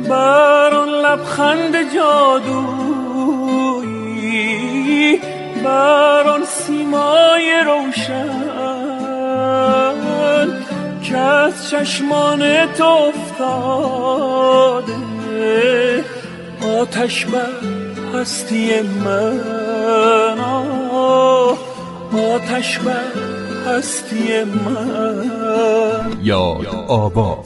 بر آن لبخند جادویی، بر آن سیمای روشن که از چشمان تو افتاده، آتش بر هستی من، آتش بر هستی من. یاد آوا.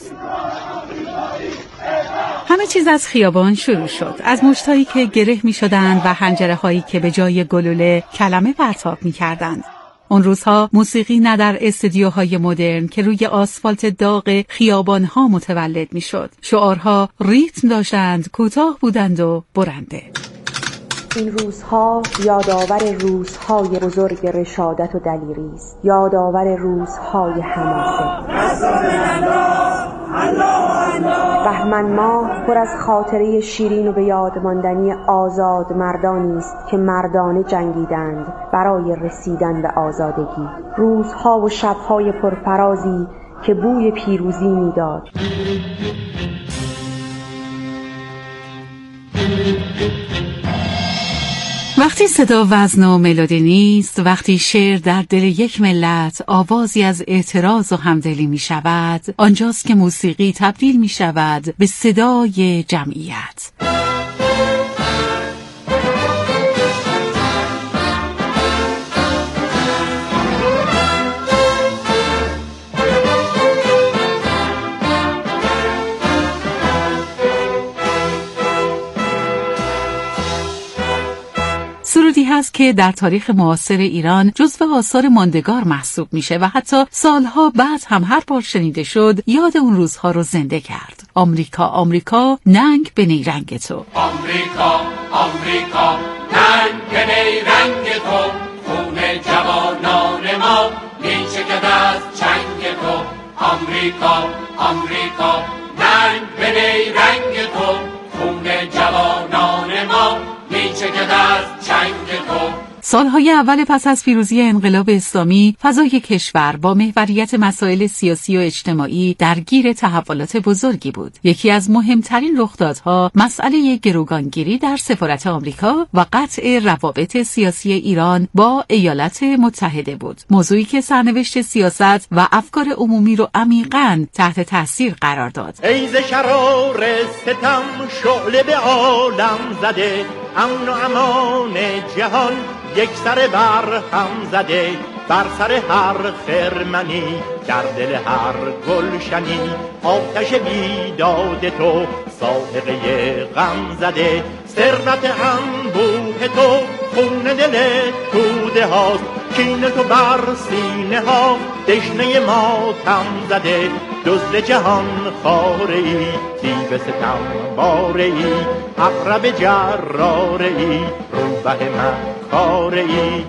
همه چیز از خیابان شروع شد، از مشتایی که گره می شدند و حنجره هایی که به جای گلوله کلمه پرتاب می کردند. اون روزها موسیقی نه در استودیوهای مدرن که روی آسفالت داغ خیابانها متولد می شد. شعارها ریتم داشتند، کوتاه بودند و برنده. این روزها یادآور روزهای بزرگ رشادت و دلیری است، یادآور روزهای حماسه. بهمن ماه پر از خاطره شیرین و به یاد ماندنی آزاد مردانی است که مردانه جنگیدند برای رسیدن به آزادگی. روزها و شبهای پرفرازی که بوی پیروزی میداد. وقتی صدا وزن و ملودی نیست، وقتی شعر در دل یک ملت آوازی از اعتراض و همدلی می شود، آنجاست که موسیقی تبدیل می شود به صدای جمعیت. سرودی هست که در تاریخ معاصر ایران جزو آثار ماندگار محسوب میشه و حتی سالها بعد هم هر بار شنیده شد یاد اون روزها رو زنده کرد. آمریکا آمریکا ننگ به نیرنگ تو. آمریکا آمریکا ننگ به نیرنگ تو، خون جوانان ما میچکد از چنگ تو. آمریکا آمریکا ننگ به نیرنگ تو، خون جوانان ما میچکد از چنگ تو. سالهای اول پس از پیروزی انقلاب اسلامی، فضای کشور با محوریت مسائل سیاسی و اجتماعی درگیر تحولات بزرگی بود. یکی از مهمترین رخدادها مسئله گروگانگیری در سفارت آمریکا و قطع روابط سیاسی ایران با ایالات متحده بود. موضوعی که سرنوشت سیاست و افکار عمومی رو عمیقاً تحت تاثیر قرار داد. ای ز شرار ستم شعله به عالم زده، امن و امان جهان یک سر بر هم زده. بر سر هر خرمنی، در دل هر گلشنی، آتش بیداد تو سائقه غم زده. ثروت انبوه تو خون دل توده هاست، کین تو بر سینه ها دشنه ماتم زده. دزد جهان خاره ای، دیو ستم باره ای، عقرب جراره ای، روبه مکاره ای.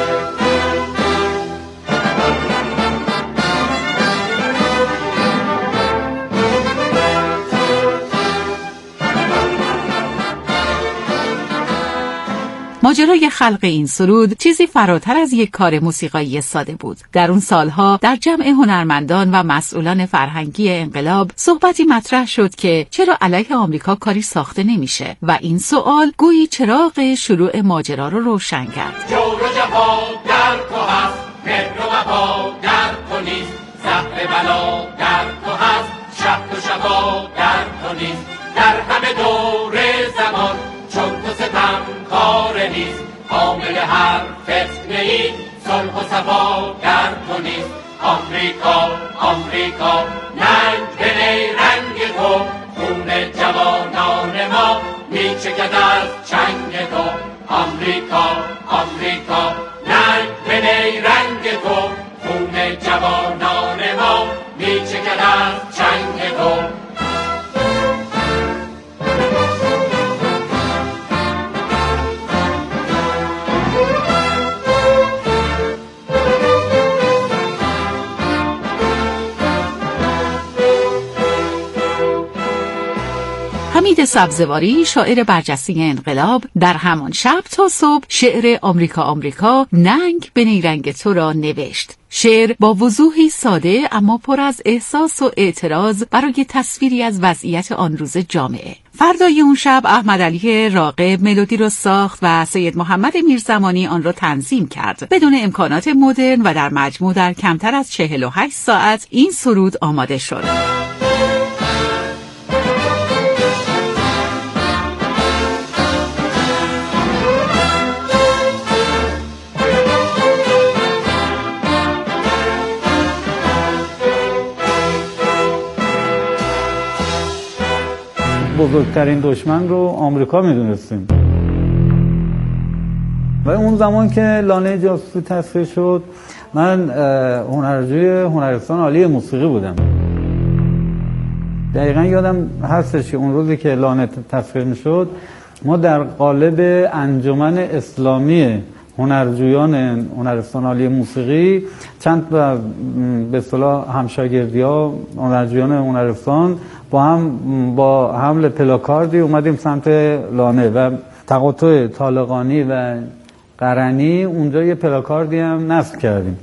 ماجرای خلق این سرود چیزی فراتر از یک کار موسیقایی ساده بود. در اون سالها در جمع هنرمندان و مسئولان فرهنگی انقلاب صحبتی مطرح شد که چرا علیه آمریکا کاری ساخته نمیشه و این سوال گویی چراغ شروع ماجرا رو روشن کرد. جور و جفا در تو هست، مهر و وفا در تو نیست، زهر بلا در تو هست، شهد و شفا در تو نیست. در همه دور زمان چون تو ستم کار نیست، حامل هر فتنه ای صلح و صفا در تو نیست. آمریکا آمریکا ننگ به نیرنگ تو، خون جوانان ما میچکد از چنگ تو. آمریکا آمریکا ننگ به نیرنگ تو، خون جوانان ما میچکد از چنگ تو. حمید سبزواری، شاعر برجسته انقلاب، در همان شب تا صبح شعر آمریکا آمریکا ننگ به نیرنگ تو را نوشت. شعر با وضوحی ساده اما پر از احساس و اعتراض برای تصویری از وضعیت آن روز جامعه. فردای اون شب احمدعلی راغب ملودی رو ساخت و سید محمد میرزمانی آن را تنظیم کرد. بدون امکانات مدرن و در مجموع در کمتر از 48 ساعت این سرود آماده شد. بزرگترین دشمن رو آمریکا میدونستیم و اون زمان که لانه جاسوسی تصفیه شد من هنرجوی هنرستان عالی موسیقی بودم. دقیقا یادم هستش که اون روزی که لانه تصفیه میشد ما در قالب انجمن اسلامی هنرجویان هنرستان عالی موسیقی چند تا به اصطلاح همشاگردی‌ها هنرجویان هنرستان با حمل پلاکاردی اومدیم سمت لانه و تقاطع طالقانی و قرنی اونجا یه پلاکاردی هم نصب کردیم.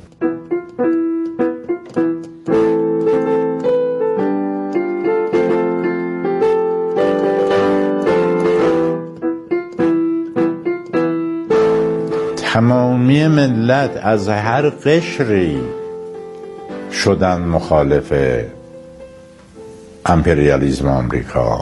تمامی ملت از هر قشری شدن مخالف امپریالیسم آمریکا.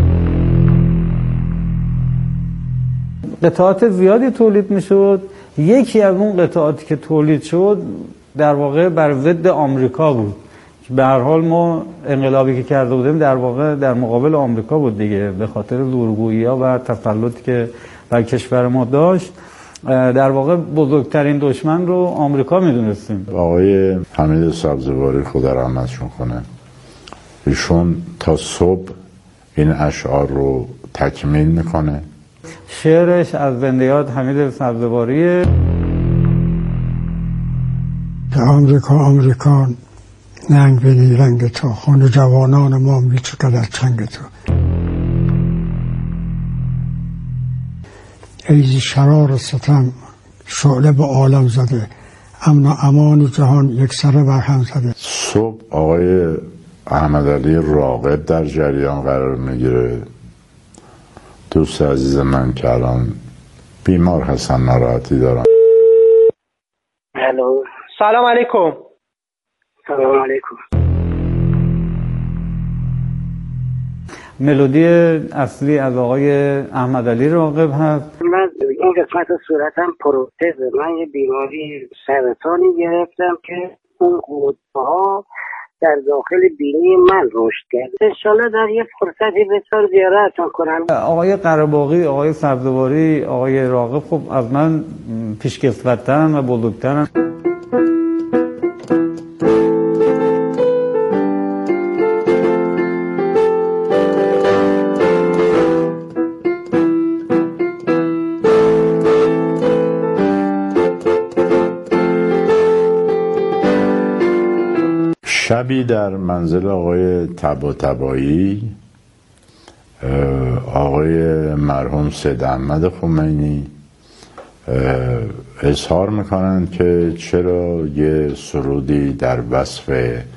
قطعات زیادی تولید میشد. یکی از اون قطعاتی که تولید شد در واقع بر ضد آمریکا بود. به هر حال ما انقلابی که کرده بودیم در واقع در مقابل آمریکا بود دیگه، به خاطر زورگویی‌ها و تسلطی که بر کشور ما داشت. در واقع بزرگترین دشمن رو آمریکا میدونستیم. آقای حمید سبزواری خدا رحمتشون کنه، ایشون تا صبح این اشعار رو تکمیل میکنه. شعرش از زنده یاد حمید سبزواریه. در آمریکان ننگ به نیرنگ تو، خون جوانان ما میچکد از چنگ تو. ایزی شرار ستم شعله به عالم زده، امن و امان جهان یک سره برهم زده. صبح آقای احمدعلی راغب در جریان قرار میگیره، دوست عزیز من که الان بیمار هستن، ناراحتی دارن. الو، سلام علیکم. سلام علیکم. ملودی اصلی از آقای احمدعلی راغب هست. من این قسمت صورتم پروتزه، من یه بیماری سرطانی گرفتم که اون قطب‌ها در داخل بینی من رشد کرد. انشالله در یه فرصتی بسیار زیارتتون کنم. آقای قره‌باغی، آقای سبزواری، آقای راغب خب از من پیشکسوت‌ترن و بزرگترن. شبی در منزل آقای طباطبایی آقای مرحوم سید احمد خمینی اظهار میکنند که چرا یه سرودی در وصف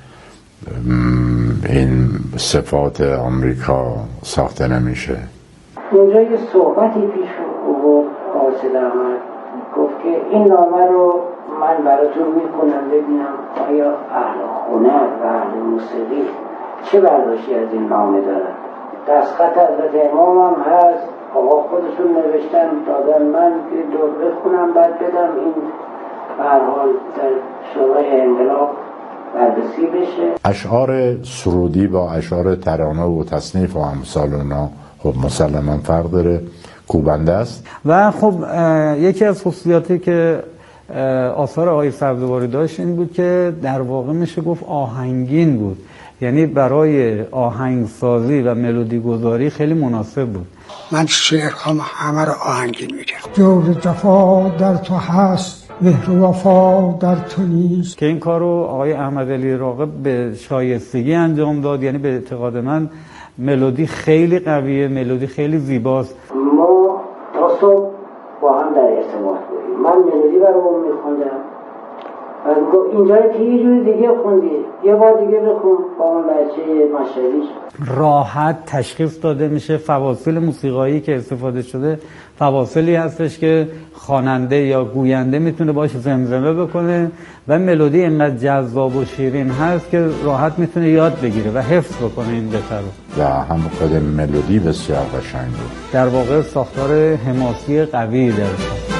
این صفات آمریکا ساخته نمیشه. اونجا یه صحبتی پیش آورد آقای سید احمد، گفت که این نامه رو من براتون میکنم ببینم آیا اهل هنر و اهل موسیقی چه برداشتی از این نامه دارن. دستخط حضرت امام هم هست، آقا خودشون نوشتن دادن، من دور بخونم بعد بدم این به هر حال در شورای انقلاب بررسی بشه. اشعار سرودی با اشعار ترانه و تصنیف و امثال اونا خب مسلما فرق داره، کوبنده است. و خب یکی از خصوصیاتی که آثار آقای سبزواری داشت این بود که در واقع میشه گفت آهنگین بود، یعنی برای آهنگسازی و ملودی گذاری خیلی مناسب بود. من شعرهام همه رو آهنگین میگم. جور جفا در تو هست، مهر و وفا در تو نیست. که این کار رو آقای احمدعلی راغب به شایستگی انجام داد. یعنی به اعتقاد من ملودی خیلی قویه، ملودی خیلی زیباست. ما تا صبح با هم در ارتباط بودیم. من ملودی برامون میخوندم و گفت اینجا که یه جور دیگه خوندی، یه بار دیگه بخون با اون لهجه مشهدی. راحت تشخیص داده میشه فواصل موسیقایی که استفاده شده فواصلی هستش که خواننده یا گوینده میتونه باش زمزمه بکنه و ملودی اینقدر جذاب و شیرین هست که راحت میتونه یاد بگیره و حفظ بکنه این قطعه رو. و هم خود ملودی بسیار قشنگ بود. در واقع ساختار حماسی قوی داره.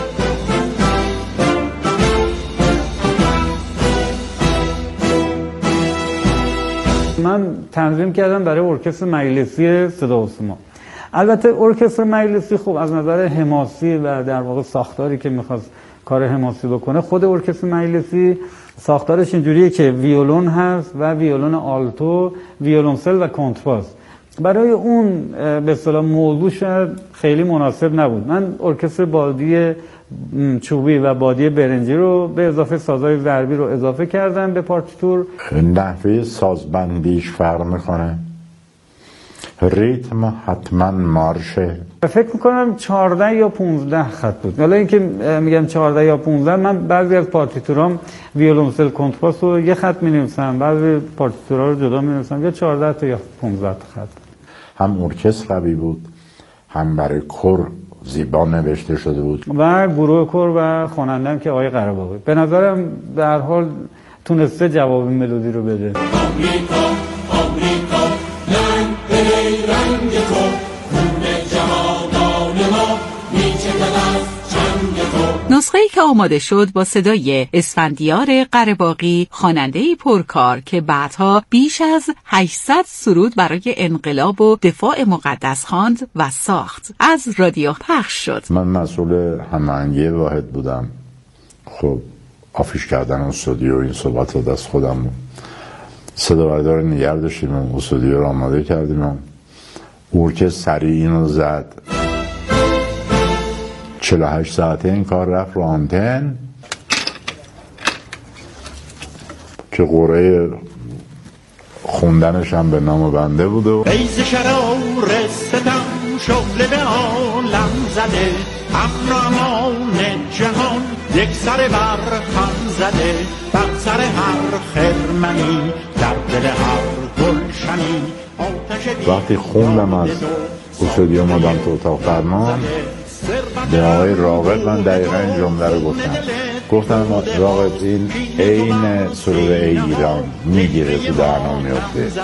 من تنظیم کردم برای ارکستر مجلسی صدا و سیما. البته ارکستر مجلسی خب از نظر حماسی و در واقع ساختاری که میخواست کار حماسی بکنه، خود ارکستر مجلسی ساختارش اینجوریه که ویولون هست و ویولون آلتو، ویولنسل و کنترباس. برای اون به اصطلاح موضوع شاید خیلی مناسب نبود. من ارکستر بادی چوبی و بادی برنجی رو به اضافه سازهای ضربی رو اضافه کردم به پارتیتور. نحوه سازبندیش فرق میکنه، ریتم حتما مارشه. فکر میکنم 14 یا 15 خط بود. حالا اینکه میگم 14 یا 15، من بعضی از پارتیتورام ویولنسل کنترباس رو یه خط می‌نویسم، بعضی پارتیتورا رو جدا می‌نویسم، یا 14 تا یا 15 خط. هم ارکستر قوی بود، هم برای کور زیبا نوشته شده بود و گروه کور و خواننده‌ام که آقای قره‌باقی. به نظرم به هر حال تونسته جواب ملودی رو بده. آمریکا آمریکا رنگ تو خون جوانان ما میچکد از چنگ تو. نسخه‌ای که آماده شد با صدای اسفندیار قره‌باقی، خواننده‌ای پرکار که بعدها بیش از 800 سرود برای انقلاب و دفاع مقدس خواند و ساخت، از رادیو پخش شد. من مسئول هماهنگی واحد بودم. خب آفیش کردن استودیو این صحبت رو دست خودم بود. صدا بردار نگر داشتیم و استودیو رو آماده کردیم و ارکستر سریع اینو زد. 48 ساعته این کار رفت رو آنتن که قرعه خوندنش هم به نام بنده بود و ایز شرار ستم شغل به عالم زده، امن و امان جهان یک سر بر هم زده، بر سر هر خرمنی در دل هر گلشنی آتش. وقتی خوندم از استودیو مادام تو اتاق فرمان به آقای راغب من دقیقا این جمله رو گفتم راغب این عین سرود ایران میگیره تو دهنم میفته.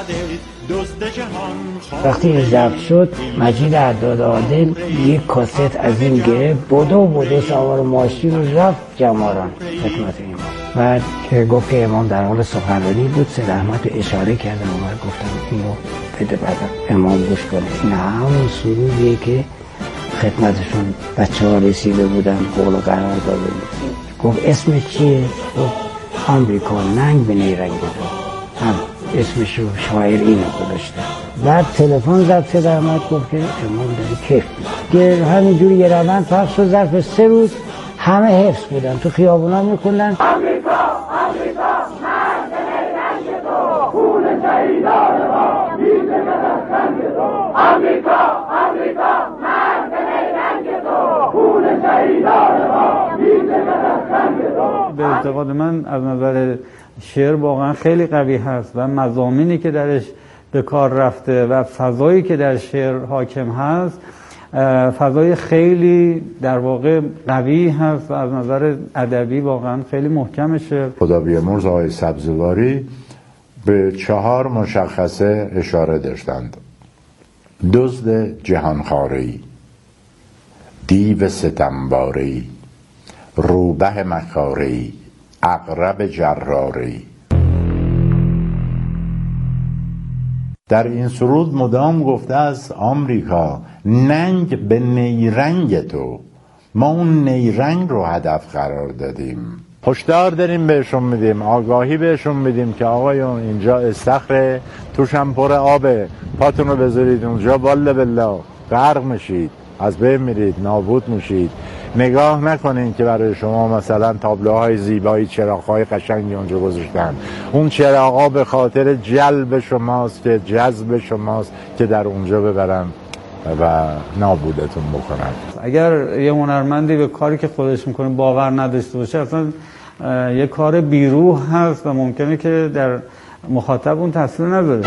وقتی این ضبط شد مجید اعداد عادل یک کاست از این گرفت، بودو سوار ماشین رو رفت جماران خدمت امام. بعد که گفت که امام در حال سخنرانی بود، سید احمد رو اشاره کردم و من گفتم اینو بده بعد امام گوش کنه. این همون سرودیه که خدمتشون بچه ها رسیده بودن، قول و قرار داده بود. گفت اسمش چیه؟ گفت آمریکا ننگ به نیرنگ داد. هم اسمش رو شاعر اینو گذاشته. بعد تلفن زد سید احمد گفت که امام داره کیف میکنه. که همینجوری یه روند پخش و ظرف 3 روز همه حفظ بودن، تو خیابونا میخوندن آمریکا آمریکا مرد نیرنگ تو، خون شهیدان ما میچکد از چنگ تو. آمریکا آمریکا مرد نیرنگ تو، خون شهیدان ما میچکد از چنگ تو. به اعتقاد من از نظر شعر واقعا خیلی قوی هست و مضامینی که درش به کار رفته و فضایی که در شعر حاکم هست فضای خیلی در واقع قوی هست و از نظر ادبی واقعا خیلی محکمشه. خدا بیامرز آقای سبزواری به 4 مشخصه اشاره داشتند: دزد جهانخواره‌ای، دیو ستمباره‌ای، روبه مکاره‌ای، عقرب جراره‌ای. در این سرود مدام گفته است آمریکا ننگ به نیرنگ تو، ما اون نیرنگ رو هدف قرار دادیم. هشدار داریم بهشون میدیم، آگاهی بهشون میدیم که آقایون اینجا استخره، توش هم پر آبه، پاتون رو بذارید اونجا والله بالله غرق میشید، از بین میرید، نابود میشید. نگاه نکنین که برای شما مثلا تابلوهای زیبایی، چراغ‌های قشنگی اونجا گذاشتن. اون چراغ‌ها به خاطر جلب شماست، که جذب شماست که در اونجا ببرن و نابودتون بکنن. اگر یه هنرمندی به کاری که خودش میکنه باور نداشته باشه، اصلا یه کار بیروح هست و ممکنه که در مخاطب اون تصویر نداره.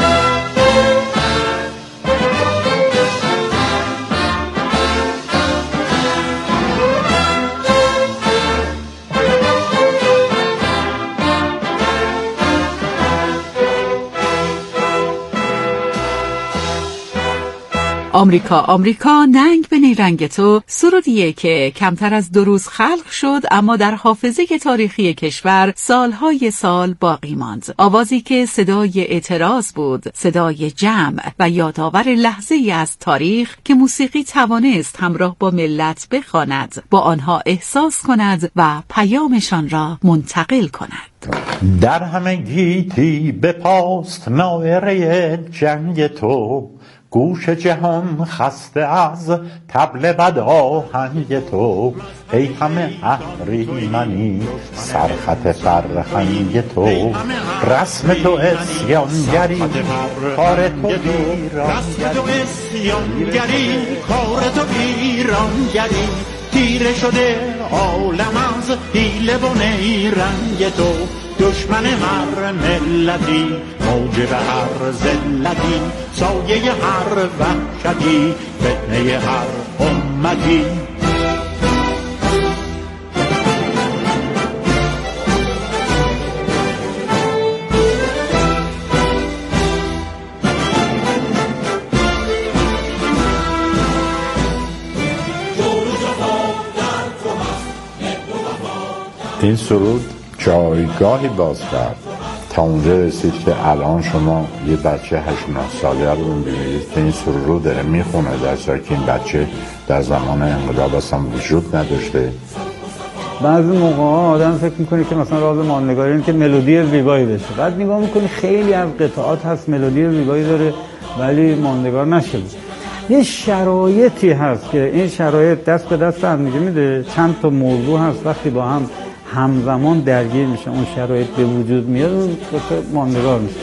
آمریکا آمریکا ننگ به نیرنگ تو، سرودیه که کمتر از 2 روز خلق شد اما در حافظه تاریخی کشور سالهای سال باقی ماند. آوازی که صدای اعتراض بود، صدای جمع و یادآور لحظه‌ای از تاریخ که موسیقی توانست همراه با ملت بخواند، با آنها احساس کند و پیامشان را منتقل کند. در همه گیتی بپاست نایره جنگ تو، گوش جهان خسته از طبل بد آهنگ تو، ای همه اهریمنی سرخط فرهنگ تو، رسم تو اسیانگری کار تو ویرانگری، تیره شده عالم از حیله و نیرنگ تو، دشمن هر ملتی موجب هر ذلتی، سایه هر وحشتی فتنه هر امتی. این سرود جایگاهی باز کرد تا اونجا رسید که الان شما یه بچه 8-9 ساله رو ببینید که این سرود رو داره میخونه، در حالی که این بچه در زمان انقلاب اصلا وجود نداشته. بعضی موقع آدم فکر میکنه که مثلا راز ماندگاری اینه که ملودی زیبایی بشه، بعد نگاه میکنی خیلی از قطعات هست ملودی زیبایی داره ولی ماندگار نشده. یه شرایطی هست که این شرایط دست به دست هم میده، چند تا موضوع هست وقتی با هم همزمان درگیر میشه اون شرایط به وجود میاد، اون ماندگار میشه.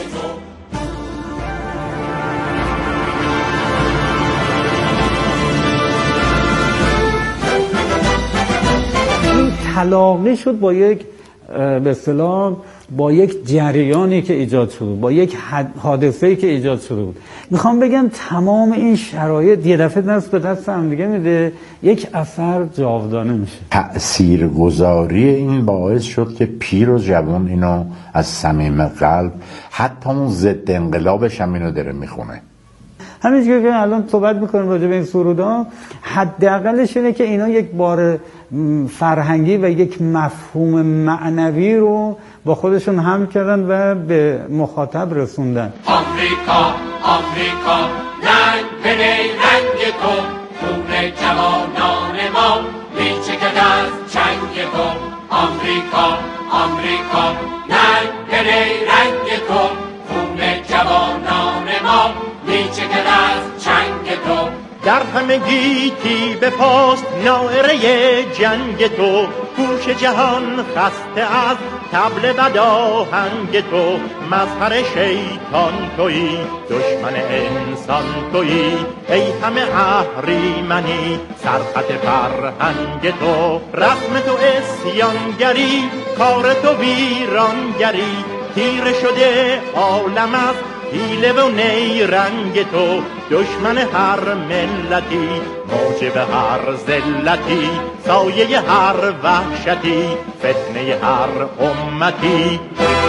این تلاقی شد با یک به اصطلاح با یک جریانی که ایجاد شده، با یک حادثه‌ای که ایجاد شده بود. میخوام بگم تمام این شرایط یه دفعه دست به دست هم دیگه میده، یک اثر جاودانه میشه. تأثیرگذاری این باعث شد که پیر و جوان اینو از صمیم قلب، حتی اون ضد انقلابش هم اینو داره میخونه. همینجوری که الان صحبت میکنیم راجع به این سرودا، حداقلش اینه که اینا یک بار فرهنگی و یک مفهوم معنوی رو با خودشون هم کردن و به مخاطب رسوندن. آمریکا آمریکا رنگ به رنگ تو، خون جوانان ما میچکد از چنگ تو. آمریکا آمریکا رنگ به رنگ تو، خون جوانان ما میچکد از چنگ تو. در همه گیتی بپاست نائره جنگ تو، گوش جهان خسته از طبل بد آهنگ تو، مظهر شیطان تویی دشمن انسان تویی، ای همه اهریمنی سرخط فرهنگ تو، رسم تو اسیانگری کار تو ویرانگری، تیره شده عالم از حیله و نیرنگ تو، دشمن هر ملتی موجب هر ذلتی، سایه هر وحشتی فتنه هر امتی.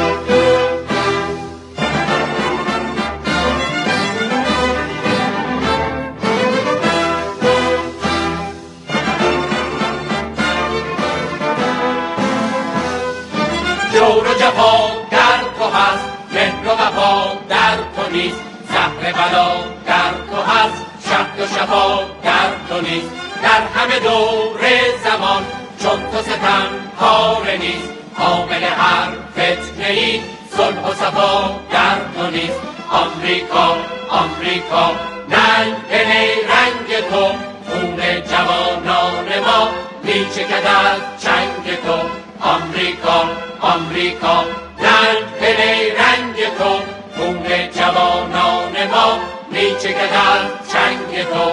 جور و جفا در تو هست، مهر و وفا در تو نیست، زهر بلا در تو هست، شهد و شفا در تو نیست. در همه دور زمان چون تو ستم کار نیست، حامل هر فتنه ای صلح و صفا در تو نیست. آمریکا آمریکا ننگ به رنگ تو، خون جوانان ما میچکد از چنگ تو. آمریکا آمریکا رنگ به رنگ تو، خون جوانان ما میچکد از چنگ تو.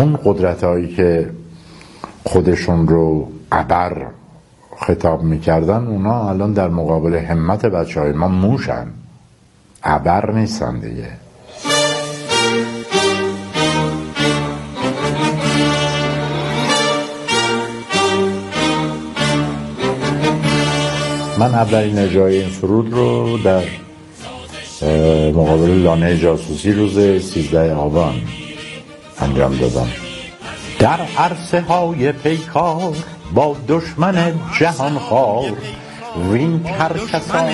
اون قدرت‌هایی که خودشون رو ابر خطاب میکردن، اونا الان در مقابل همت بچه‌های ما موشن، ابر نیستن دیگه. من اولین اجرای این سرود رو در مقابل لانه جاسوسی روز 13 آبان انجام دادم. در عرصه های پیکار با دشمن جهان خوار، وین کرکسان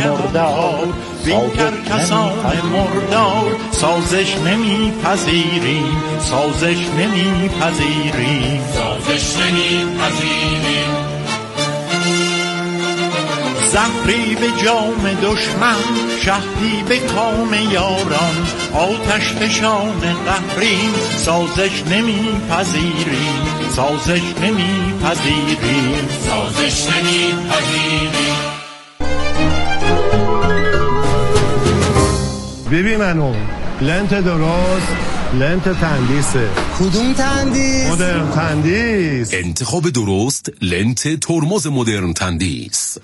مردار سازش نمیپذیریم، سازش نمیپذیریم، سازش نمیپذیریم. زهری به جام دشمن، شهری به کام یاران، آتش فشان قهریم، سازش نمیپذیریم، سازش نمیپذیریم، سازش نمیپذیریم. ببین منو لنت درست، لنت تندیسه. کدوم تندیس؟ مدرن تندیس. انتخاب درست لنت ترمز مدرن تندیس.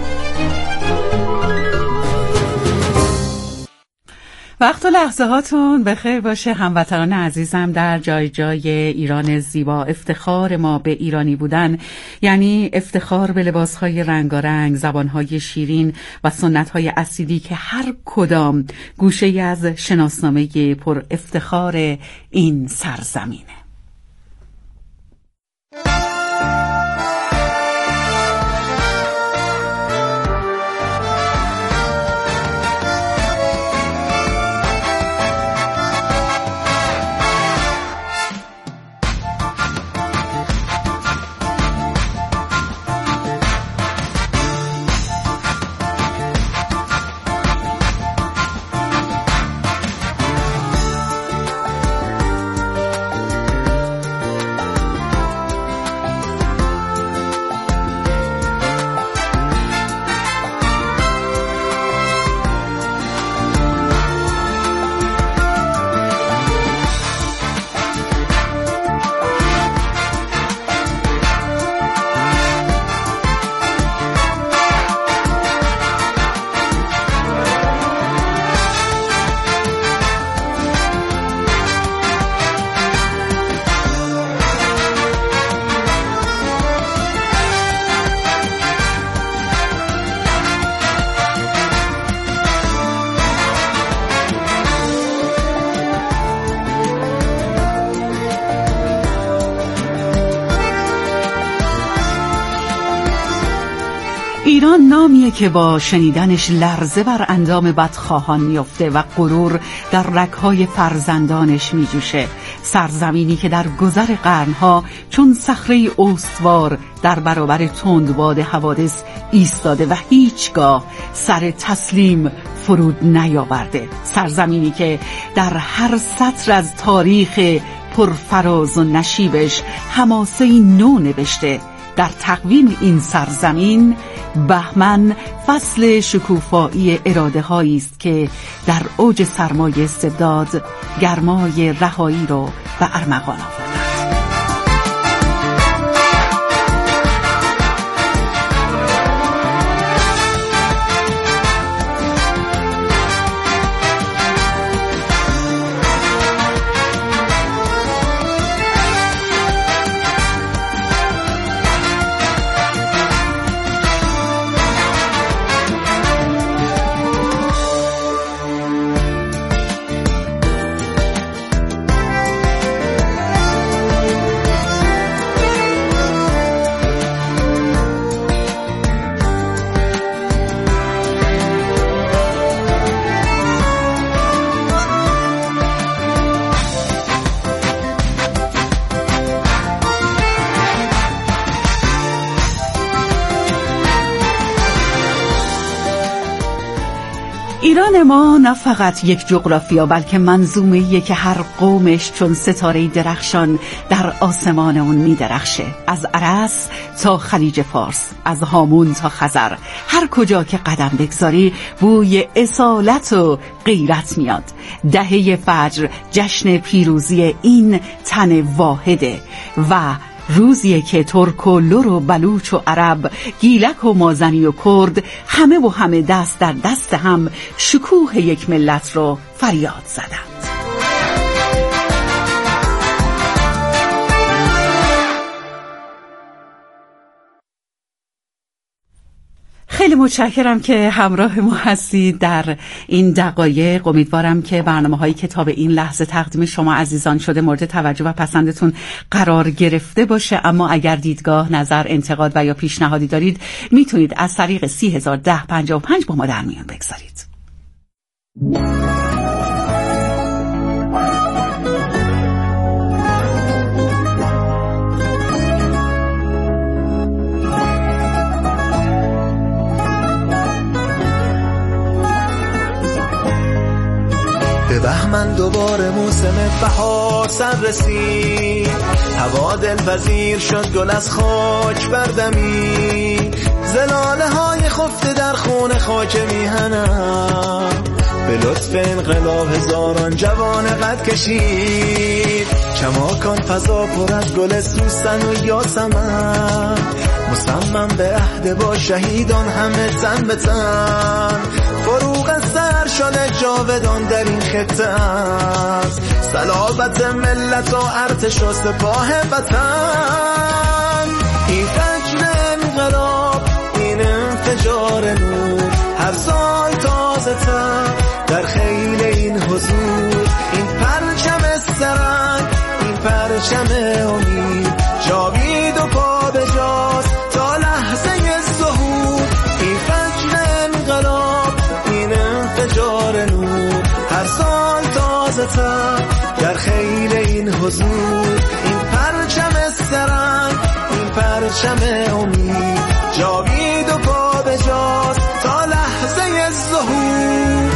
وقت و لحظه هاتون بخیر باشه هموطنان عزیزم در جای جای ایران زیبا. افتخار ما به ایرانی بودن یعنی افتخار به لباسهای رنگارنگ، زبانهای شیرین و سنتهای اصیلی که هر کدام گوشه‌ای از شناسنامه پر افتخار این سرزمینه. ایران نامیه که با شنیدنش لرزه بر اندام بدخواهان میفته و غرور در رگ‌های فرزندانش میجوشه. سرزمینی که در گذر قرنها چون صخره استوار در برابر تندباد حوادث ایستاده و هیچگاه سر تسلیم فرود نیاورده. سرزمینی که در هر سطر از تاریخ پرفراز و نشیبش حماسه‌ای نو نوشته. در تقویم این سرزمین بهمن فصل شکوفایی اراده هایی است که در اوج سرمایه استبداد گرمای رهایی رو به ارمغان آورد. ایران ما نه فقط یک جغرافیا بلکه منظومه‌ایه که هر قومش چون ستاره درخشان در آسمان اون می‌درخشه. از ارس تا خلیج فارس، از هامون تا خزر، هر کجا که قدم بگذاری بوی اصالت و غیرت میاد. دهه فجر جشن پیروزی این تن واحده و روزیه که ترک و لر و بلوچ و عرب، گیلک و مازنی و کرد، همه و همه دست در دست هم شکوه یک ملت رو فریاد زدند. خیلی متشکرم که همراه ما هستید در این دقایق. امیدوارم که برنامه‌هایی که تا به این لحظه تقدیم شما عزیزان شده مورد توجه و پسندتون قرار گرفته باشه. اما اگر دیدگاه، نظر، انتقاد و یا پیشنهادی دارید میتونید از طریق 301055 با ما در میان بگذارید. به بهمن دوباره موسم بهار سر رسید، هوا دلپذیر شد، گل از خاک بردمید، زلاله های خفته در خون خاک میهنم، به لطف انقلاب هزاران جوان قد کشید، کماکان فضا پر از گل سوسن و یاسمن، مصمم به عهد با شهیدان همه تن به تن، فروغ سر شده جاودان در این خطه است، صلابت ملت و ارتش و سپاه وطن. این فجر انقلاب، این انفجار نور، هر سال تازه تر در خیل این حضور، این پرچم سرنگ، این پرچم امید، جاوید و پا به جاست تا لحظه ظهور. این فجر انقلاب، این انفجار نور، هر سال تازه تر در خیل این حضور، این پرچم سرنگ، این پرچم امید، جاوید و پا به جاست تا لحظه ظهور.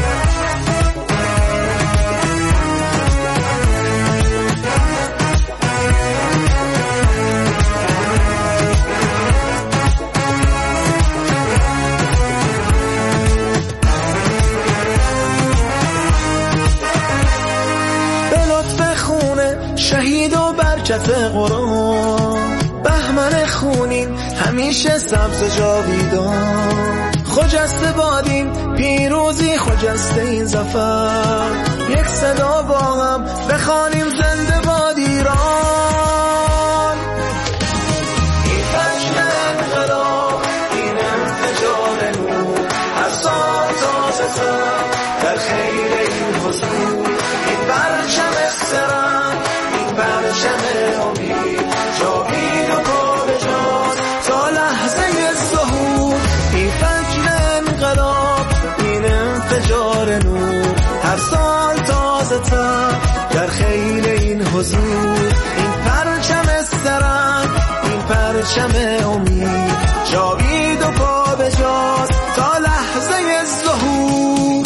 شهید و برکت قرآن، بهمن خونین همیشه سبز جاویدان، خجسته بادیم پیروزی، خجسته این ظفر، یک صدا با هم بخوانیم زنده باد ایران. این فجر انقلاب، این انفجار نور، هر سال تازه تر در خیر این حضور، این پرچم سرنگ، پرچم امید، جاوید و پا به جاست تا لحظه ظهور. این فجر انقلاب، این انفجار نور، هر سال تازه تر در خیل این حضور، این پرچم سرنگ، این پرچم امید، جاوید و پا به جاست تا لحظه ظهور.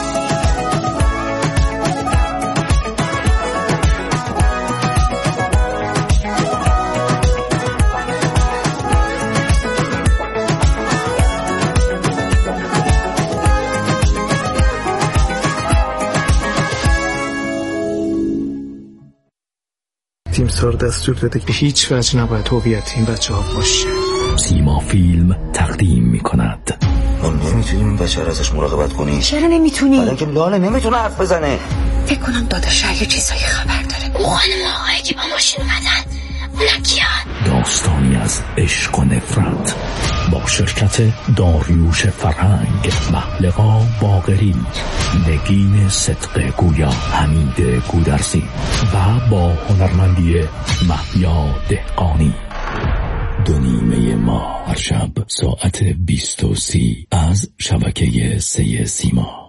تیمسار دستور داده به هیچ وجه نباید هویت این بچه ها باشه. سیما فیلم تقدیم میکند. ما نمیتونیم این بچه ها ازش مراقبت کنیم. چرا نمیتونی؟ برای که لاله نمیتونه حرف بزنه. فکر کنم داداش یه چیزایی خبر داره. اون خانم آقایی که با ماشین اومدن اونا کیان؟ داستانی از عشق و نفرت با شرکت داریوش فرهنگ، محلقا باقری، نگین صدق گویا، حمید گودرزی و با هنرمندی محیا دهقانی. 2:30 ما هر شب ساعت 20:30 از شبکه 3 سیما.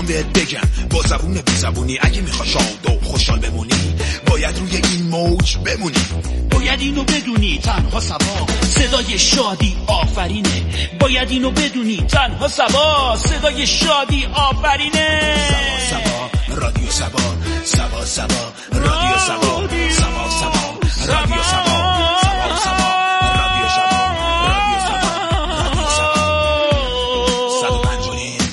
میخوام بهت بگم با زبون بی زبونی اگه میخوای شاد و خوشحال بمونی باید روی این موج بمونی. باید اینو بدونی تنها سبا صدای شادی آفرینه. باید اینو بدونی تنها سبا صدای شادی آفرینه. سبا سبا رادیو سبا، سبا سبا رادیو سبا، سبا سبا رادیو سبا.